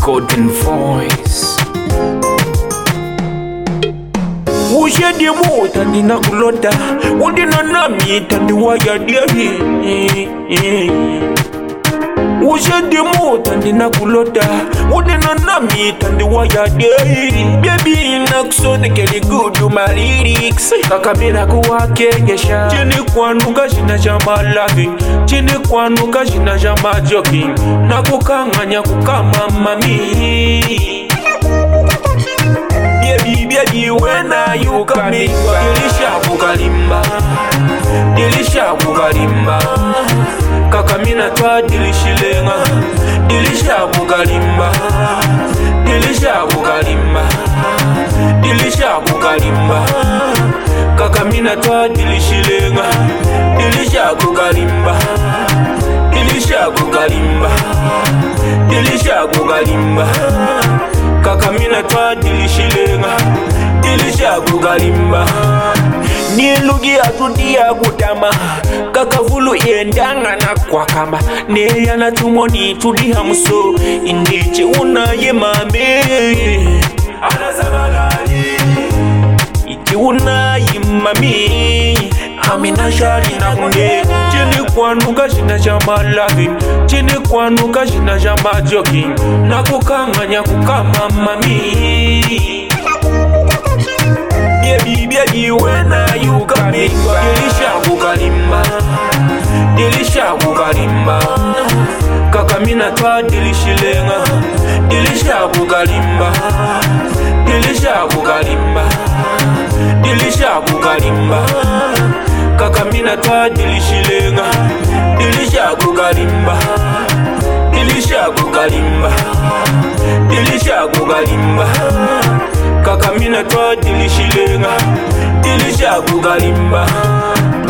golden voice. Ushedi muta nina kulota undina nami tandi waya diahi. Ushedi muta nina kulota undina nami tandi waya diahi. Baby nakusone keli good my lyrics. Kakabira kuwakengesha chini kwanuka shina shama laughing, chini kwanuka shina shama joking. Nakukanganya kukama mami. Baby, when are you coming? Dilisha kukalimba kakamina twa dilishilenga. Dilisha kukalimba kakamina twa dilishilenga. Dilisha kukalimba kakamina twa dilishilenga. Dilisha kukalimba nilugi atudia kutama kakavulu yendanga na kwa kamba neya na tumoni tudiha muso indiche unaye mame iti unaye mami amina shari na kunde chini kwanuka shina shama laughing, chini kwanuka shina shama joking. Nakukanganya kukama mami. Baby, when are you coming? Dilisha kukalimba kakamina twa dilishilenga. Dilisha kukalimba kakamina twa dilishilenga. Dilisha kukalimba kakamina twa dilishilenga. Dilisha kukalimba.